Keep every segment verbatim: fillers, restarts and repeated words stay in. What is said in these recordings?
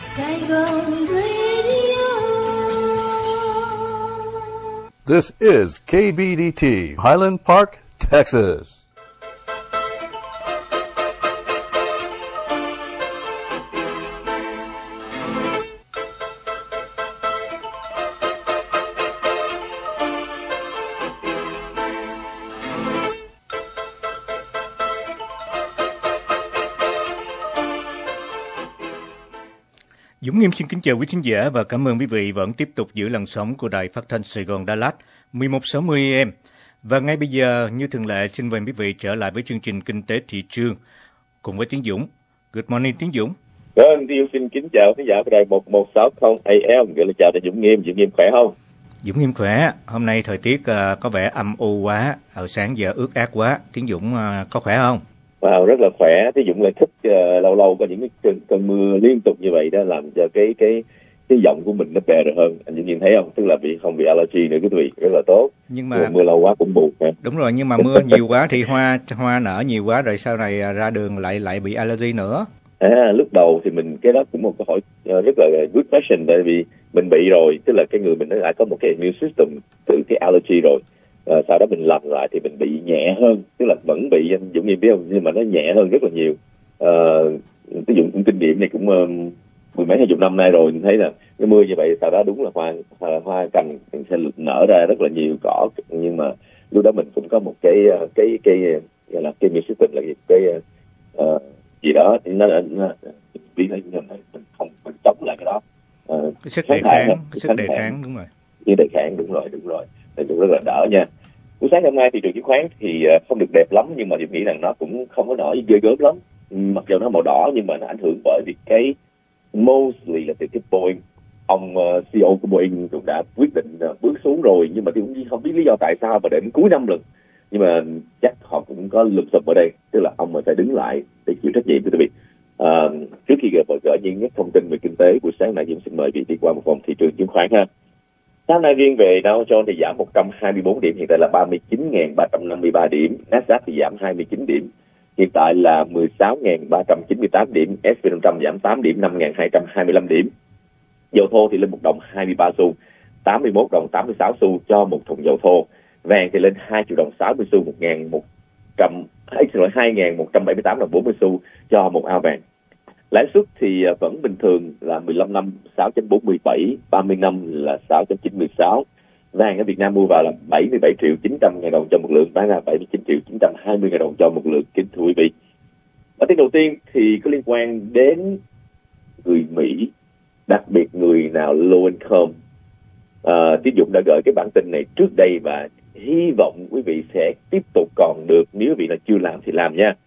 Saigon Radio. This is K B D T, Highland Park, Texas. Dũng Nghiêm xin kính chào quý khán giả và cảm ơn quý vị vẫn tiếp tục giữ làn sóng của Đài Phát thanh Sài Gòn Đà Lạt mười một sáu mươi A M. Và ngay bây giờ, như thường lệ, xin mời quý vị trở lại với chương trình Kinh tế Thị trường cùng với Tiến Dũng. Good morning, Tiến Dũng. Vâng, Tiến xin kính chào khán giả của Đài một một sáu không A M. Gửi lời chào đến Dũng Nghiêm. Dũng Nghiêm khỏe không? Dũng Nghiêm khỏe. Hôm nay thời tiết uh, có vẻ âm u quá, ở sáng giờ ướt át quá. Tiến Dũng uh, có khỏe không? Wow, rất là khỏe. Tiến Dũng lại thích uh, lâu lâu có những cái cơn, cơn mưa liên tục như vậy đó, làm cho cái cái cái giọng của mình nó bè rồi hơn. Anh Dũng nhìn thấy không? Tức là bị không bị allergy nữa quý vị, rất là tốt. Nhưng mà mưa, mưa lâu quá cũng buồn. Ha? Đúng rồi, nhưng mà mưa nhiều quá thì hoa hoa nở nhiều quá rồi sau này ra đường lại lại bị allergy nữa. À, lúc đầu thì mình cái đó cũng một câu hỏi uh, rất là good question, tại vì mình bị rồi, tức là cái người mình nó đã có một cái immune system từ cái allergy rồi. Uh, sau đó mình làm lại thì mình bị nhẹ hơn, tức là vẫn bị, anh Dũng Nghiêm biết không, nhưng mà nó nhẹ hơn rất là nhiều. Uh, ví dụ cũng kinh nghiệm này cũng uh, mười mấy hai chục năm nay rồi, mình thấy là cái mưa như vậy sau đó đúng là hoa hoa, hoa cành sẽ nở ra rất là nhiều cỏ, nhưng mà lúc đó mình cũng có một cái cái cái gọi là cái immune system là cái uh, gì đó thì nó nó biết thấy mình không mình chống lại cái đó. Uh, cái sức đề kháng, cái sức đề kháng đúng rồi. Cái đề kháng đúng rồi, đúng rồi. Thì cũng rất là đỡ nha. Buổi sáng hôm nay thị trường chứng khoán thì không được đẹp lắm, nhưng mà tôi nghĩ rằng nó cũng không có nổi ghê gớm lắm. Mặc dù nó màu đỏ nhưng mà nó ảnh hưởng bởi vì cái mostly là từ cái Boeing. Ông uh, xê e ô của Boeing cũng đã quyết định uh, bước xuống rồi, nhưng mà tôi cũng không biết lý do tại sao mà đến cuối năm lần. Nhưng mà chắc họ cũng có lùm xùm ở đây, tức là ông mà phải đứng lại để chịu trách nhiệm. Thưa quý vị, uh, trước khi gửi gỡ những thông tin về kinh tế buổi sáng này, tôi xin mời vị đi qua một vòng thị trường chứng khoán ha. Sáng nay riêng về Dow Jones thì giảm một trăm hai mươi bốn điểm, hiện tại là ba mươi chín nghìn ba trăm năm mươi ba điểm. Nasdaq thì giảm hai mươi chín điểm, hiện tại là mười sáu nghìn ba trăm chín mươi tám điểm. ét and pê năm trăm giảm tám điểm, năm nghìn hai trăm hai mươi lăm điểm. Dầu thô thì lên một đồng hai mươi ba xu, tám mươi mốt đồng tám mươi sáu xu cho một thùng dầu thô. Vàng thì lên hai triệu đồng sáu mươi xu, một nghìn một trăm hai nghìn một trăm bảy mươi tám đồng bốn mươi xu cho một ao vàng. Lãi suất thì vẫn bình thường là mười lăm năm sáu chấm bốn mươi bảy, ba mươi năm là sáu chấm chín mươi sáu. Vàng ở Việt Nam mua vào là bảy mươi bảy triệu chín trăm ngàn đồng cho một lượng, bán ra bảy mươi chín triệu chín trăm hai mươi ngàn đồng cho một lượng. Kính thưa quý vị, bản tin đầu tiên thì có liên quan đến người Mỹ, đặc biệt người nào low income. À, Tiến Dũng đã gửi cái bản tin này trước đây và hy vọng quý vị sẽ tiếp tục còn được, nếu quý vị là chưa làm thì làm nha.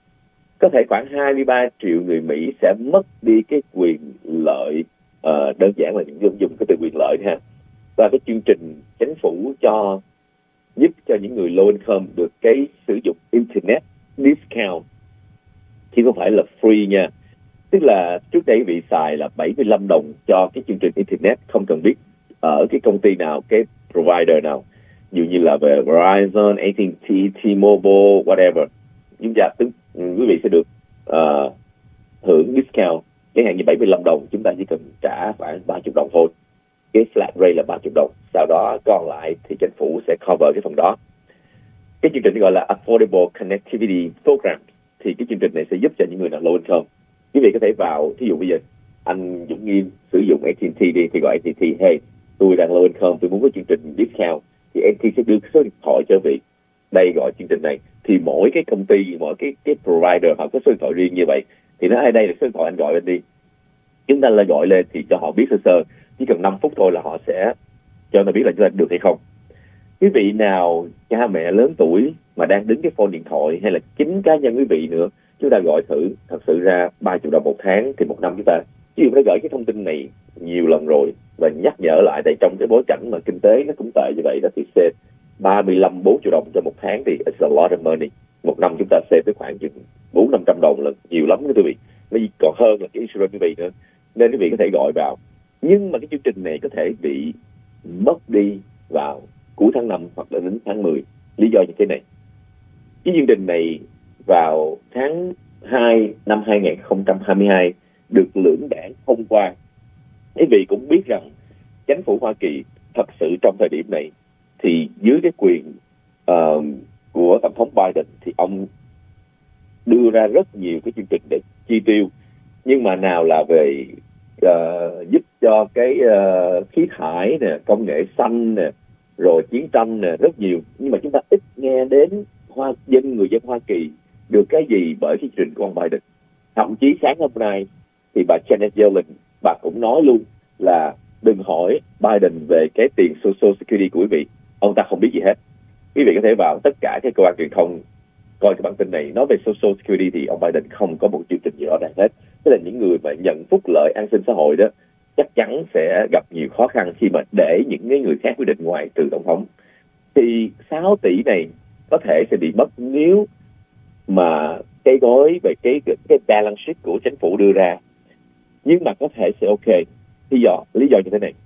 Có thể khoảng hai mươi ba triệu người Mỹ sẽ mất đi cái quyền lợi, uh, đơn giản là dùng dùng cái từ quyền lợi ha. Và cái chương trình chính phủ cho giúp cho những người low income được cái sử dụng internet discount, chứ không phải là free nha. Tức là trước đây bị xài là bảy mươi lăm đồng cho cái chương trình internet, không cần biết ở cái công ty nào, cái provider nào, dụ như là về Verizon, a tê and tê, T-Mobile, whatever. Nhưng dạ, tức quý vị sẽ được uh, hưởng discount, chẳng hạn như bảy mươi lăm đồng, chúng ta chỉ cần trả khoảng ba mươi đồng thôi. Cái flat rate là ba mươi đồng, sau đó còn lại thì chính phủ sẽ cover cái phần đó. Cái chương trình gọi là Affordable Connectivity Program, thì cái chương trình này sẽ giúp cho những người nào low income. Quý vị có thể vào, thí dụ bây giờ anh Dũng Nghiêm sử dụng a tê and tê đi, thì gọi a tê and tê, hey, tôi đang low income, tôi muốn có chương trình discount, thì a tê and tê sẽ đưa số điện thoại cho quý vị. Đây gọi chương trình này, thì mỗi cái công ty, mỗi cái cái provider họ có số điện thoại riêng như vậy. Thì nó ở đây là số điện thoại anh gọi lên đi, chúng ta là gọi lên thì cho họ biết sơ sơ, chỉ cần năm phút thôi là họ sẽ cho nó biết là chúng ta được hay không. Quý vị nào cha mẹ lớn tuổi mà đang đứng cái phone điện thoại, hay là chính cá nhân quý vị nữa, chúng ta gọi thử, thật sự ra ba mươi đồng một tháng thì một năm chúng ta. Chứ chúng ta gửi cái thông tin này nhiều lần rồi và nhắc nhở lại, tại trong cái bối cảnh mà kinh tế nó cũng tệ như vậy đó, thì save ba mươi lăm bốn triệu đồng cho một tháng thì it's a lot of money. Một năm chúng ta save tới khoảng chừng bốn năm trăm đồng là nhiều lắm quý vị. Nó còn hơn là cái insurance quý vị nữa. Nên quý vị có thể gọi vào. Nhưng mà cái chương trình này có thể bị mất đi vào cuối tháng năm hoặc là đến tháng mười. Lý do như thế này. Cái chương trình này vào tháng hai năm hai nghìn không trăm hai mươi hai được lưỡng đảng thông qua. Quý vị cũng biết rằng chính phủ Hoa Kỳ thật sự trong thời điểm này thì dưới cái quyền uh, của Tổng thống Biden thì ông đưa ra rất nhiều cái chương trình để chi tiêu, nhưng mà nào là về uh, giúp cho cái uh, khí thải nè, công nghệ xanh nè, rồi chiến tranh nè, rất nhiều, nhưng mà chúng ta ít nghe đến hoa dân người dân Hoa Kỳ được cái gì bởi chương trình của ông Biden. Thậm chí sáng hôm nay thì bà Janet Yellen, bà cũng nói luôn là đừng hỏi Biden về cái tiền Social Security của quý vị, ông ta không biết gì hết. Quý vị có thể vào tất cả các cơ quan truyền thông coi cái bản tin này nói về Social Security thì ông Biden không có một chương trình gì rõ ràng hết. Tức là những người mà nhận phúc lợi an sinh xã hội đó chắc chắn sẽ gặp nhiều khó khăn khi mà để những cái người khác quyết định ngoài từ tổng thống. Thì sáu tỷ này có thể sẽ bị mất nếu mà cái gói về cái cái balance sheet của chính phủ đưa ra, nhưng mà có thể sẽ ok. Lý do lý do như thế này: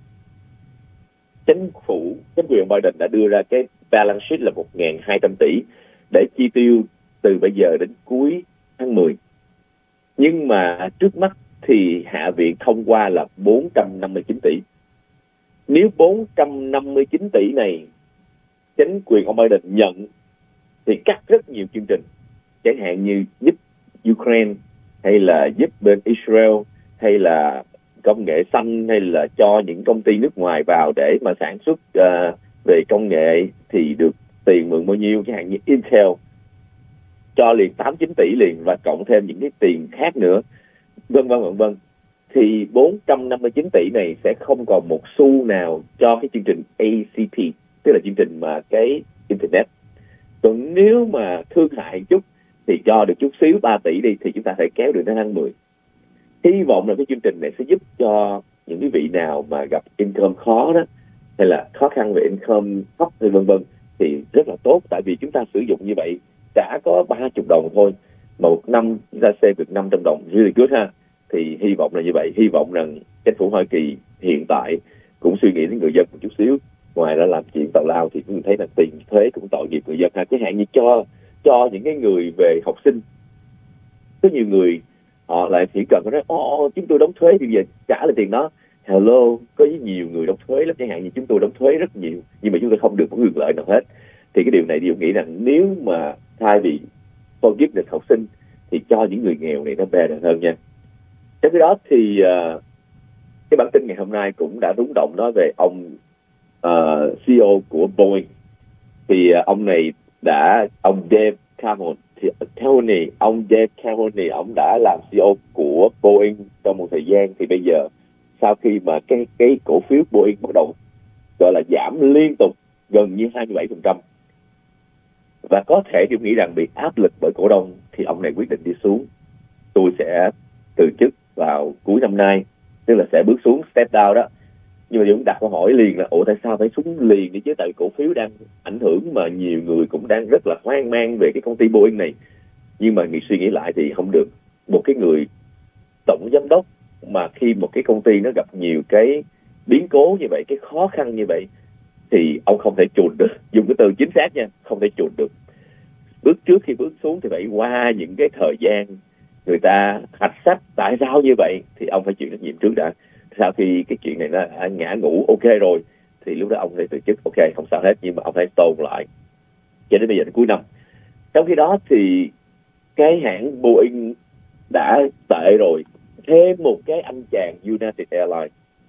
chính phủ chính quyền Biden đã đưa ra cái balance sheet là một nghìn hai trăm tỷ để chi tiêu từ bây giờ đến cuối tháng mười, nhưng mà trước mắt thì Hạ viện thông qua là bốn trăm năm mươi chín tỷ. Nếu bốn trăm năm mươi chín tỷ này chính quyền ông Biden nhận thì cắt rất nhiều chương trình, chẳng hạn như giúp Ukraine hay là giúp bên Israel hay là công nghệ xanh hay là cho những công ty nước ngoài vào để mà sản xuất uh, về công nghệ thì được tiền mượn bao nhiêu, chẳng hạn như Intel cho liền tám chín tỷ liền và cộng thêm những cái tiền khác nữa, vân vân vân vân. Thì bốn trăm năm mươi chín tỷ này sẽ không còn một xu nào cho cái chương trình A C P, tức là chương trình mà cái Internet. Còn nếu mà thương hại chút thì cho được chút xíu ba tỷ đi thì chúng ta phải kéo được đến tháng mười. Hy vọng là cái chương trình này sẽ giúp cho những cái vị nào mà gặp income khó đó, hay là khó khăn về income thấp hay vân vân thì rất là tốt, tại vì chúng ta sử dụng như vậy đã có ba mươi đồng thôi, mà một năm chúng ta save được năm trăm đồng, really good ha. Thì hy vọng là như vậy, hy vọng rằng chính phủ Hoa Kỳ hiện tại cũng suy nghĩ đến người dân một chút xíu. Ngoài ra làm chuyện tào lao thì chúng thấy là tiền thuế cũng tội nghiệp người dân ha. Chẳng hạn như cho cho những cái người về học sinh, có nhiều người họ lại chỉ cần nói ô chúng tôi đóng thuế thì giờ trả lại tiền đó. Hello, có nhiều người đóng thuế lắm, chẳng hạn như chúng tôi đóng thuế rất nhiều nhưng mà chúng tôi không được một quyền lợi nào hết. Thì cái điều này điều nghĩ rằng nếu mà thay vì forgiveness học sinh thì cho những người nghèo này nó better hơn nha. Trong khi đó thì uh, cái bản tin ngày hôm nay cũng đã rúng động nói về ông uh, xê e ô của Boeing. Thì uh, ông này đã ông Dave Calhoun thì Calhoun ông Dave Calhoun ông đã làm xê e ô của Boeing trong một thời gian. Thì bây giờ sau khi mà cái cái cổ phiếu Boeing bắt đầu gọi là giảm liên tục gần như hai mươi bảy phần trăm và có thể tôi nghĩ rằng bị áp lực bởi cổ đông thì ông này quyết định đi xuống. Tôi sẽ từ chức vào cuối năm nay, tức là sẽ bước xuống step down đó. Nhưng mà Dũng đặt câu hỏi liền là ủa tại sao phải xuống liền đi chứ, tại cổ phiếu đang ảnh hưởng mà nhiều người cũng đang rất là hoang mang về cái công ty Boeing này. Nhưng mà nghĩ suy nghĩ lại thì không được. Một cái người tổng giám đốc mà khi một cái công ty nó gặp nhiều cái biến cố như vậy, cái khó khăn như vậy thì ông không thể chuồn được. Dùng cái từ chính xác nha, không thể chuồn được. Bước trước khi bước xuống thì phải qua những cái thời gian người ta hạch sách tại sao như vậy thì ông phải chịu trách nhiệm trước đã. Sau khi cái chuyện này nó ngã ngủ ok rồi thì lúc đó ông phải từ chức, ok không sao hết, nhưng mà ông phải tồn lại cho đến bây giờ đến cuối năm. Trong khi đó thì cái hãng Boeing đã tệ rồi, thêm một cái anh chàng United Airlines,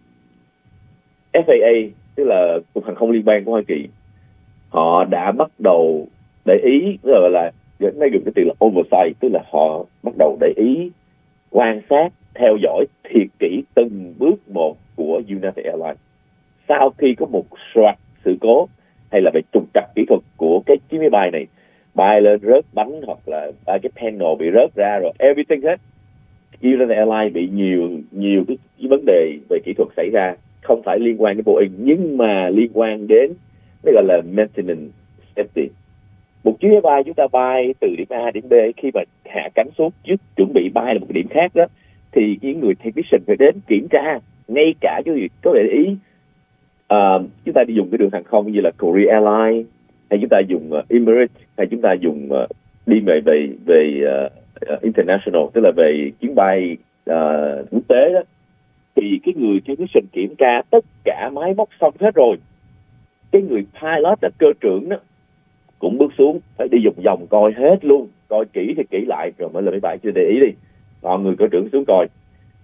F A A tức là cục hàng không liên bang của Hoa Kỳ, họ đã bắt đầu để ý, gọi là nó dùng cái từ là oversight, tức là họ bắt đầu để ý, quan sát, theo dõi thiệt kỹ từng bước một của United Airlines. Sau khi có một loạt sự cố hay là về trục trặc kỹ thuật của cái chiếc máy bay này, bay lên rớt bánh hoặc là cái panel bị rớt ra rồi, everything hết, United Airlines bị nhiều nhiều cái, cái vấn đề về kỹ thuật xảy ra, không phải liên quan đến Boeing nhưng mà liên quan đến nó gọi là maintenance safety. Một chiếc máy bay chúng ta bay từ điểm A đến B, khi mà hạ cánh xuống trước chuẩn bị bay là một điểm khác đó, thì những người technician phải đến kiểm tra. Ngay cả cái việc có để ý uh, chúng ta đi dùng cái đường hàng không như là Korea Airlines hay chúng ta dùng uh, Emirates hay chúng ta dùng uh, đi về về về uh, uh, international, tức là về chuyến bay uh, quốc tế đó, thì cái người technician kiểm tra tất cả máy móc xong hết rồi, cái người pilot là cơ trưởng đó cũng bước xuống phải đi vòng vòng coi hết luôn, coi kỹ thì kỹ lại rồi mới lên máy bay. Chưa để ý đi, họ người cơ trưởng xuống coi.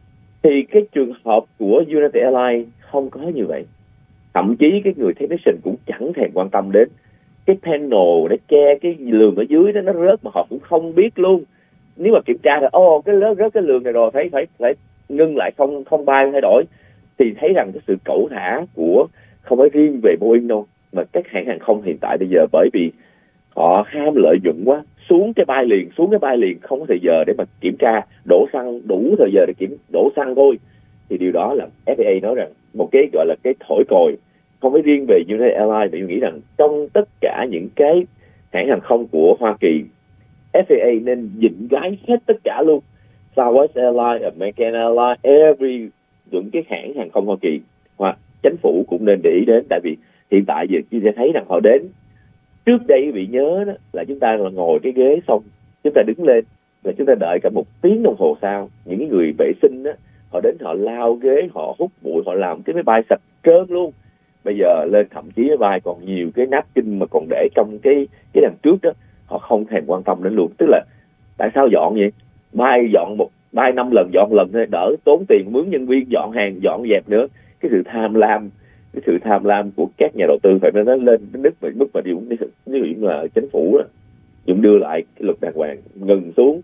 Thì cái trường hợp của United Airlines không có như vậy, thậm chí cái người technician cũng chẳng thèm quan tâm đến cái panel để che cái lường ở dưới đó nó rớt mà họ cũng không biết luôn. Nếu mà kiểm tra thì ô cái rớt rớt cái lường này rồi phải phải phải ngưng lại, không không bay thay đổi, thì thấy rằng cái sự cẩu thả của không phải riêng về Boeing đâu, mà các hãng hàng không hiện tại bây giờ, bởi vì họ ham lợi nhuận quá, xuống cái bay liền xuống cái bay liền không có thời giờ để mà kiểm tra, đổ xăng đủ thời giờ để kiểm đổ xăng thôi. Thì điều đó là ép a a nói rằng một cái gọi là cái thổi còi, không phải riêng về United Airlines, mà tôi nghĩ rằng trong tất cả những cái hãng hàng không của Hoa Kỳ, ép a a nên dịnh gái hết tất cả luôn. Southwest Airlines, American Airlines, every những cái hãng hàng không Hoa Kỳ, hoặc chính phủ cũng nên để ý đến. Tại vì hiện tại giờ chúng ta thấy rằng họ đến, trước đây bị nhớ đó là chúng ta là ngồi cái ghế xong chúng ta đứng lên và chúng ta đợi cả một tiếng đồng hồ sau, những cái người vệ sinh đó họ đến, họ lao ghế, họ hút bụi, họ làm cái máy bay sạch trơn luôn. Bây giờ lên thậm chí máy bay còn nhiều cái napkin mà còn để trong cái cái đằng trước đó, họ không thèm quan tâm đến luôn. Tức là tại sao dọn vậy? Bay dọn một bay năm lần dọn lần thôi, đỡ tốn tiền mướn nhân viên dọn hàng dọn dẹp nữa. Cái sự tham lam cái sự tham lam của các nhà đầu tư phải nó lên đến mức mức mà điều như là chính phủ đó cũng đưa lại cái luật đàng hoàng, ngừng xuống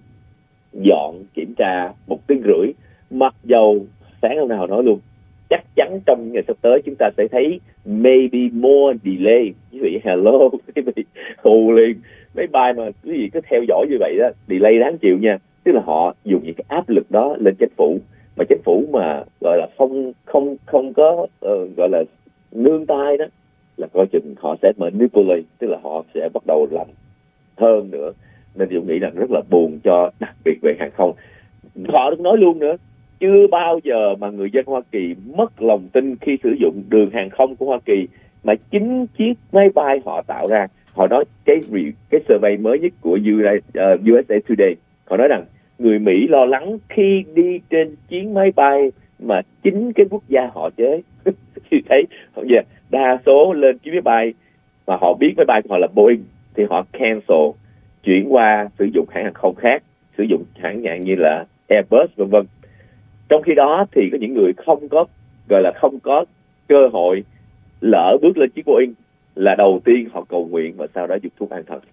dọn kiểm tra một tiếng rưỡi. Mặc dầu sáng hôm nào nói luôn, chắc chắn trong những ngày sắp tới chúng ta sẽ thấy maybe more delay. Quý vị hello, quý vị hù liền. Máy bay mà quý vị cứ theo dõi như vậy đó, delay đáng chịu nha. Tức là họ dùng những cái áp lực đó lên chính phủ, mà chính phủ mà gọi là không không không có uh, gọi là nương tay đó, là coi chừng họ sẽ manipulate, tức là họ sẽ bắt đầu làm hơn nữa. Nên tôi nghĩ rằng rất là buồn cho đặc biệt về hàng không. Họ đừng nói luôn nữa, chưa bao giờ mà người dân Hoa Kỳ mất lòng tin khi sử dụng đường hàng không của Hoa Kỳ, mà chính chiếc máy bay họ tạo ra. Họ nói cái cái survey mới nhất của u ét a Today, họ nói rằng người Mỹ lo lắng khi đi trên chuyến máy bay mà chính cái quốc gia họ chế. Thì thấy yeah, đa số lên chuyến máy bay mà họ biết máy bay của họ là Boeing thì họ cancel, chuyển qua sử dụng hãng hàng không khác, sử dụng hãng nhãn như là Airbus vân vân. Trong khi đó thì có những người không có gọi là không có cơ hội lỡ bước lên chiếc Boeing là đầu tiên họ cầu nguyện và sau đó dùng thuốc an thần.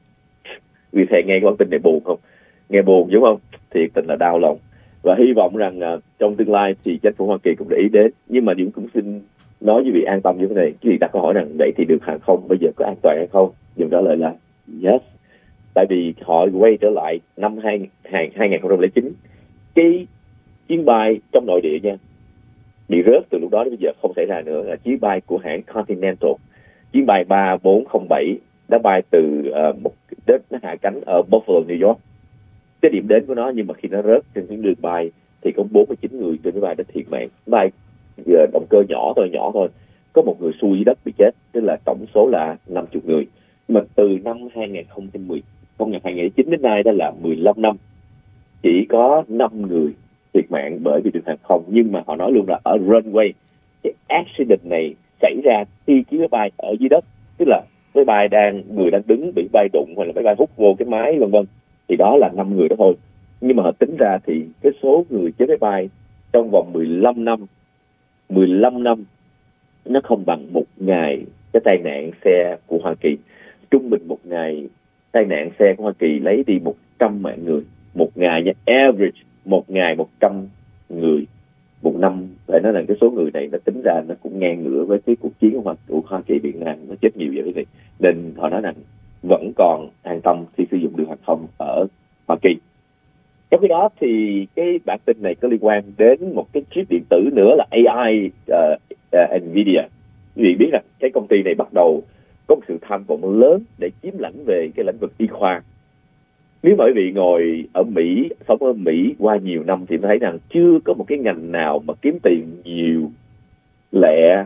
Vì thế nghe con tin này buồn không? Nghe buồn đúng không? Thiệt tình là đau lòng. Và hy vọng rằng uh, trong tương lai thì chính phủ Hoa Kỳ cũng để ý đến. Nhưng mà Dũng cũng xin nói với vị an tâm như thế này. Chứ đặt câu hỏi rằng vậy thì đường hàng không bây giờ có an toàn hay không? Dũng trả lời là yes. Tại vì họ quay trở lại năm hai không không chín, cái chuyến bay trong nội địa nha bị rớt từ lúc đó đến bây giờ không xảy ra nữa, là chuyến bay của hãng Continental, chuyến bay ba bốn không bảy đã bay từ uh, một đất nó hạ cánh ở Buffalo, New York, cái điểm đến của nó, nhưng mà khi nó rớt trên những đường bay thì có bốn mươi chín người trên máy bay đã thiệt mạng. Bay giờ động cơ nhỏ thôi nhỏ thôi có một người xuôi dưới đất bị chết, tức là tổng số là năm mươi người. Mà từ năm hai không một không, hai không không chín đến nay đã là mười lăm năm, chỉ có năm người thiệt mạng bởi vì đường hàng không. Nhưng mà họ nói luôn là ở runway, cái accident này xảy ra khi chiếc máy bay ở dưới đất, tức là máy bay đang người đang đứng bị bay đụng hoặc là máy bay hút vô cái máy vân vân, thì đó là năm người đó thôi. Nhưng mà họ tính ra thì cái số người chết máy bay trong vòng mười lăm năm mười lăm năm nó không bằng một ngày cái tai nạn xe của Hoa Kỳ. Trung bình một ngày tai nạn xe của Hoa Kỳ lấy đi một trăm mạng người một ngày nha, average một ngày một trăm người một năm. Phải nói là cái số người này nó tính ra nó cũng ngang ngửa với cái cuộc chiến của Hoa Kỳ Việt Nam, nó chết nhiều vậy. Nên họ nói rằng vẫn còn an tâm khi sử dụng đường hàng không ở Hoa Kỳ. Trong khi đó thì cái bản tin này có liên quan đến một cái chip điện tử nữa là a i uh, uh, Nvidia. Quý vị biết rằng cái công ty này bắt đầu có một sự tham vọng lớn để chiếm lãnh về cái lĩnh vực y khoa. Nếu mà quý vị ngồi ở Mỹ, sống ở Mỹ qua nhiều năm thì thấy rằng chưa có một cái ngành nào mà kiếm tiền nhiều lẹ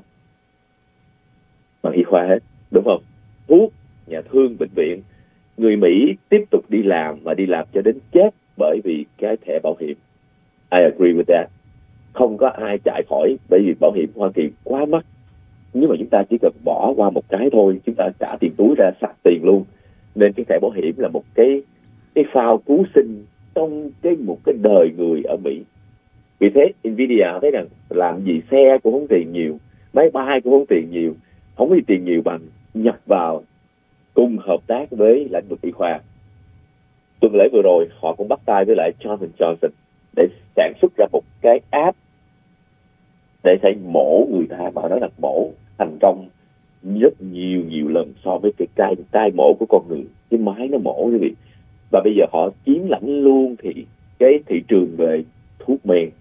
bằng y khoa hết, đúng không? Thuốc, nhà thương, bệnh viện, người Mỹ tiếp tục đi làm và đi làm cho đến chết bởi vì cái thẻ bảo hiểm. I agree with that. Không có ai chạy khỏi, bởi vì bảo hiểm Hoa Kỳ quá mắc. Nhưng mà chúng ta chỉ cần bỏ qua một cái thôi, chúng ta trả tiền túi ra sạch tiền luôn. Nên cái thẻ bảo hiểm là một cái cái phao cứu sinh trong cái một cái đời người ở Mỹ. Vì thế Nvidia thấy rằng làm gì xe cũng không tiền nhiều, máy bay cũng không tiền nhiều, không có gì tiền nhiều bằng nhập vào cùng hợp tác với lĩnh vực y khoa. Tuần lễ vừa rồi họ cũng bắt tay với lại Johnson Johnson để sản xuất ra một cái app để sẽ mổ người ta, mà nói là mổ thành công rất nhiều nhiều lần so với cái cai cai mổ của con người, cái máy nó mổ như vậy. Và bây giờ họ chiếm lãnh luôn thì cái thị trường về thuốc men.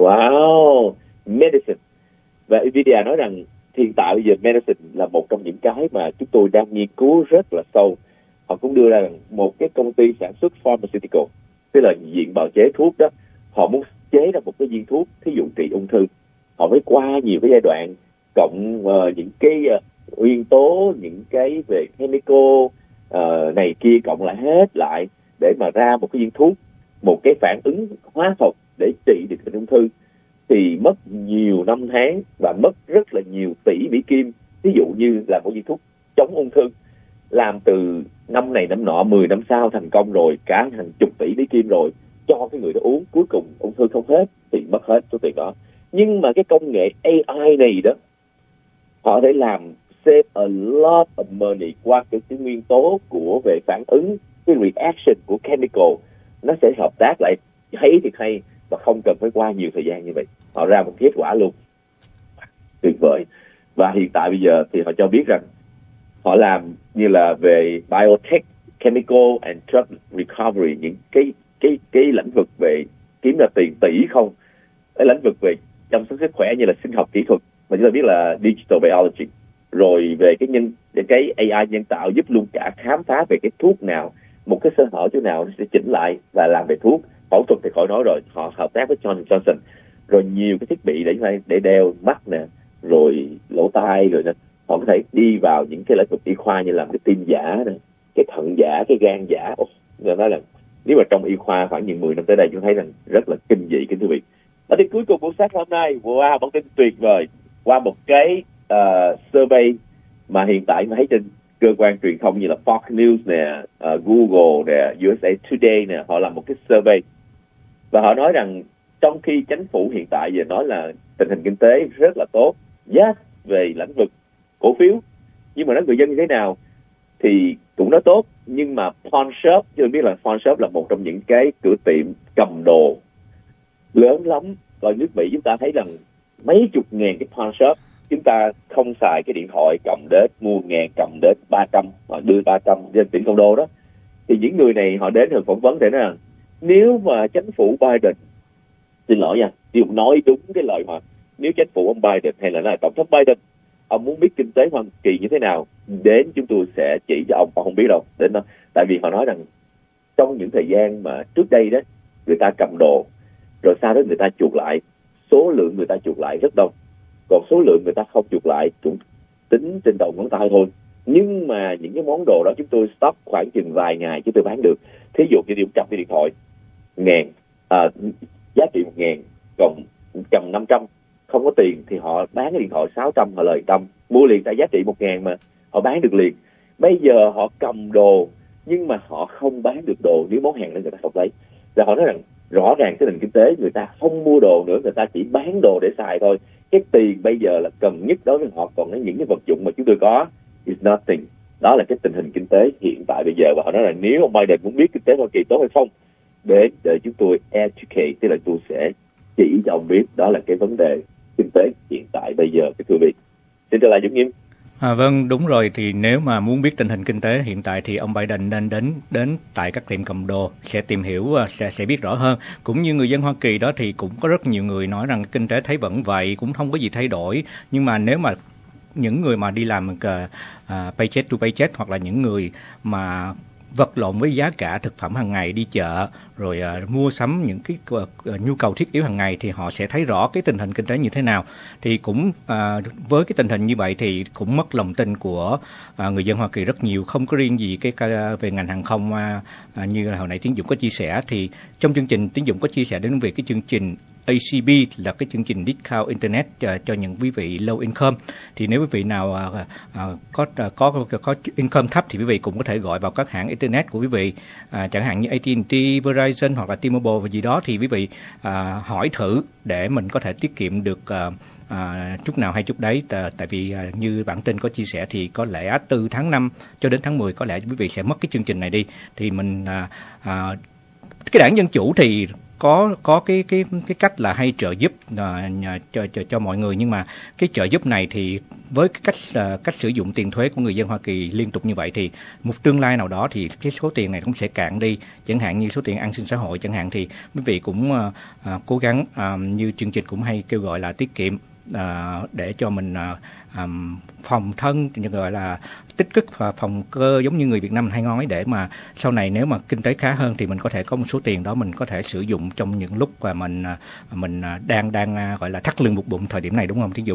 Wow, medicine. Và Nvidia nói rằng hiện tại bây giờ medicine là một trong những cái mà chúng tôi đang nghiên cứu rất là sâu. Họ cũng đưa ra một cái công ty sản xuất pharmaceutical, tức là viện bào chế thuốc đó, họ muốn chế ra một cái viên thuốc thí dụ trị ung thư. Họ mới qua nhiều cái giai đoạn cộng uh, những cái uh, nguyên tố, những cái về chemical uh, này kia cộng lại hết lại để mà ra một cái viên thuốc, một cái phản ứng hóa học để trị được bệnh ung thư. Thì mất nhiều năm tháng và mất rất là nhiều tỷ Mỹ Kim. Ví dụ như là một viên thuốc chống ung thư làm từ năm này năm nọ, mười năm sau thành công rồi, cả hàng chục tỷ Mỹ Kim rồi, cho cái người đó uống, cuối cùng ung thư không hết thì mất hết số tiền đó. Nhưng mà cái công nghệ A I này đó, họ thể làm save a lot of money qua cái, cái nguyên tố của về phản ứng, cái reaction của chemical, nó sẽ hợp tác lại thấy thì hay và không cần phải qua nhiều thời gian như vậy. Họ ra một kết quả luôn tuyệt vời. Và hiện tại bây giờ thì họ cho biết rằng họ làm như là về biotech, chemical and drug recovery, những cái cái cái lĩnh vực về kiếm ra tiền tỷ không, cái lĩnh vực về chăm sóc sức khỏe như là sinh học kỹ thuật mà chúng ta biết là digital biology, rồi về cái nhân cái A I nhân tạo giúp luôn cả khám phá về cái thuốc nào, một cái sơ hở chỗ nào nó sẽ chỉnh lại và làm về thuốc. Phẫu thuật thì khỏi nói rồi, họ hợp tác với Johnson Johnson, rồi nhiều cái thiết bị để để đeo mắt nè, rồi lỗ tai rồi nè, họ có thể đi vào những cái lĩnh vực y khoa như làm cái tim giả nè, cái thận giả, cái gan giả. Ồ, người nói là nếu mà trong y khoa khoảng những mười năm tới đây chúng thấy rằng rất là kinh dị, kính thưa quý vị. Ở tin cuối cùng của sách hôm nay, wow, bản tin tuyệt vời qua một cái uh, survey mà hiện tại mà thấy trên cơ quan truyền thông như là Fox News nè, uh, Google nè, u ét a Today nè, họ làm một cái survey và họ nói rằng trong khi chính phủ hiện tại giờ nói là tình hình kinh tế rất là tốt, yes, về lĩnh vực cổ phiếu, nhưng mà nói người dân như thế nào thì cũng nói tốt, nhưng mà pawn shop, chứ biết là pawn shop là một trong những cái cửa tiệm cầm đồ lớn lắm. Còn nước Mỹ chúng ta thấy rằng mấy chục ngàn cái pawn shop, chúng ta không xài cái điện thoại cầm đến mua ngàn, cầm đến ba trăm, họ đưa ba trăm trên tiền công đô đó. Thì những người này họ đến rồi phỏng vấn để nói rằng nếu mà chính phủ Biden, xin lỗi nha, điều nói đúng cái lời mà nếu chính phủ ông Biden hay là, là tổng thống Biden, ông muốn biết kinh tế Hoa Kỳ như thế nào, đến chúng tôi sẽ chỉ cho ông, ông không biết đâu. Đến đó, tại vì họ nói rằng trong những thời gian mà trước đây đó, người ta cầm đồ, rồi sau đó người ta chuộc lại, số lượng người ta chuộc lại rất đông, còn số lượng người ta không chuộc lại cũng tính trên đầu ngón tay thôi. Nhưng mà những cái món đồ đó chúng tôi stock khoảng chừng vài ngày chúng tôi bán được. Thí dụ như đi cầm cái điện thoại ngàn, à, giá trị một ngàn, còn cầm năm trăm, không có tiền thì họ bán cái điện thoại sáu trăm, họ lời tâm, mua liền tại giá trị một ngàn mà họ bán được liền. Bây giờ họ cầm đồ nhưng mà họ không bán được đồ nếu món hàng đó người ta không lấy. Và họ nói rằng rõ ràng cái nền kinh tế người ta không mua đồ nữa, người ta chỉ bán đồ để xài thôi. Cái tiền bây giờ là cần nhất đối với họ, còn những cái vật dụng mà chúng tôi có is nothing. Đó là cái tình hình kinh tế hiện tại bây giờ. Và họ nói là nếu ông Biden muốn biết kinh tế Hoa Kỳ tốt hay không, để để chúng tôi educate, tức là tôi sẽ chỉ cho ông biết đó là cái vấn đề kinh tế hiện tại bây giờ. Cái thưa vị, xin trở lại Dũng Nghiêm. À, vâng, đúng rồi. Thì nếu mà muốn biết tình hình kinh tế hiện tại thì ông Biden nên đến đến tại các tiệm cầm đồ, sẽ tìm hiểu, sẽ sẽ biết rõ hơn. Cũng như người dân Hoa Kỳ đó thì cũng có rất nhiều người nói rằng kinh tế thấy vẫn vậy, cũng không có gì thay đổi. Nhưng mà nếu mà những người mà đi làm uh, uh, paycheck to paycheck, hoặc là những người mà vật lộn với giá cả thực phẩm hàng ngày, đi chợ rồi à, mua sắm những cái uh, nhu cầu thiết yếu hàng ngày, thì họ sẽ thấy rõ cái tình hình kinh tế như thế nào. Thì cũng à, với cái tình hình như vậy thì cũng mất lòng tin của à, người dân Hoa Kỳ rất nhiều, không có riêng gì cái về ngành hàng không à, à, như là hồi nãy Tiến Dũng có chia sẻ. Thì trong chương trình Tiến Dũng có chia sẻ đến về cái chương trình a xê bê là cái chương trình discount internet uh, cho những quý vị low income. Thì nếu quý vị nào uh, uh, có, uh, có có income thấp thì quý vị cũng có thể gọi vào các hãng internet của quý vị, uh, chẳng hạn như a tê and tê, Verizon hoặc là T-Mobile và gì đó, thì quý vị uh, hỏi thử để mình có thể tiết kiệm được uh, À, chút nào hay chút đấy. T- tại vì à, như bản tin có chia sẻ thì có lẽ từ tháng năm cho đến tháng mười có lẽ quý vị sẽ mất cái chương trình này đi. Thì mình à, à, cái đảng Dân Chủ thì có có cái cái cái cách là hay trợ giúp à, cho, cho cho mọi người, nhưng mà cái trợ giúp này thì với cái cách à, cách sử dụng tiền thuế của người dân Hoa Kỳ liên tục như vậy thì một tương lai nào đó thì cái số tiền này cũng sẽ cạn đi, chẳng hạn như số tiền an sinh xã hội chẳng hạn. Thì quý vị cũng à, à, cố gắng à, như chương trình cũng hay kêu gọi là tiết kiệm à, để cho mình à, à, phòng thân, gọi là tích cực và phòng cơ, giống như người Việt Nam mình hay nói, để mà sau này nếu mà kinh tế khá hơn thì mình có thể có một số tiền đó mình có thể sử dụng trong những lúc mà mình mình đang đang gọi là thắt lưng buộc bụng thời điểm này, đúng không Tiến Dũng?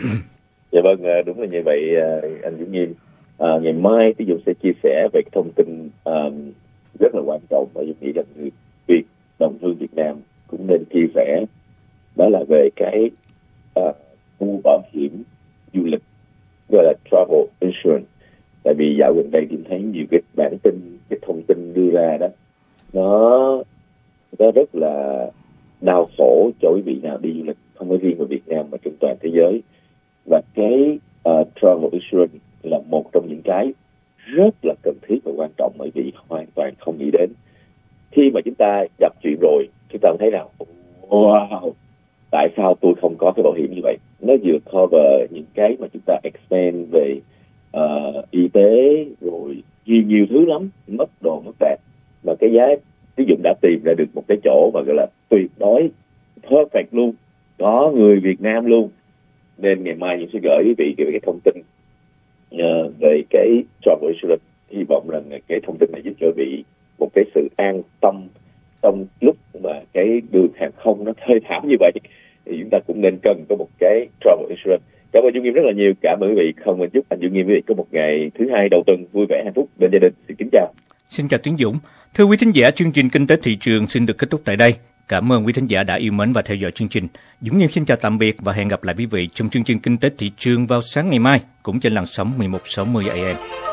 Dạ vâng, đúng là như vậy anh Dũng Nghiêm. À, ngày mai Tiến Dũng sẽ chia sẻ về cái thông tin um, rất là quan trọng mà Dũng nghĩ rằng người Việt, đồng hương Việt Nam cũng nên chia sẻ, đó là về cái uh, mua bảo hiểm du lịch, gọi là travel insurance. Tại vì dạo gần đây tìm thấy nhiều cái bản tin, cái thông tin đưa ra đó, nó nó rất là đau khổ cho quý vị nào đi du lịch, không phải riêng ở Việt Nam mà trên toàn thế giới. Và cái uh, travel insurance là một trong những cái rất là cần thiết và quan trọng, bởi vì hoàn toàn không nghĩ đến. Khi mà chúng ta gặp chuyện rồi, chúng ta thấy rằng wow, tại sao tôi không có cái bảo hiểm như vậy? Nó vừa cover những cái mà chúng ta expense về uh, y tế, rồi nhiều nhiều thứ lắm, mất đồ mất đạc. Mà cái giá ví dụ đã tìm ra được một cái chỗ mà gọi là tuyệt đối perfect luôn, có người Việt Nam luôn. Nên ngày mai những sẽ gửi quý vị về cái thông tin uh, về cái travel insurance. Hy vọng rằng cái thông tin này giúp cho quý vị một cái sự an tâm trong lúc mà cái đường hàng không nó thê thảm như vậy, thì chúng ta cũng nên cần có một cái travel insurance. Cảm ơn Dũng Nghiêm rất là nhiều. Cảm ơn quý vị. Không, mình chúc anh Dũng Nghiêm quý vị có một ngày thứ hai đầu tuần vui vẻ hạnh phúc bên gia đình. Xin kính chào. Xin chào Tiến Dũng. Thưa quý thính giả, chương trình Kinh tế thị trường xin được kết thúc tại đây. Cảm ơn quý thính giả đã yêu mến và theo dõi chương trình. Dũng Nghiêm xin chào tạm biệt và hẹn gặp lại quý vị trong chương trình Kinh tế thị trường vào sáng ngày mai, cũng trên làn sóng mười một sáu mươi A M.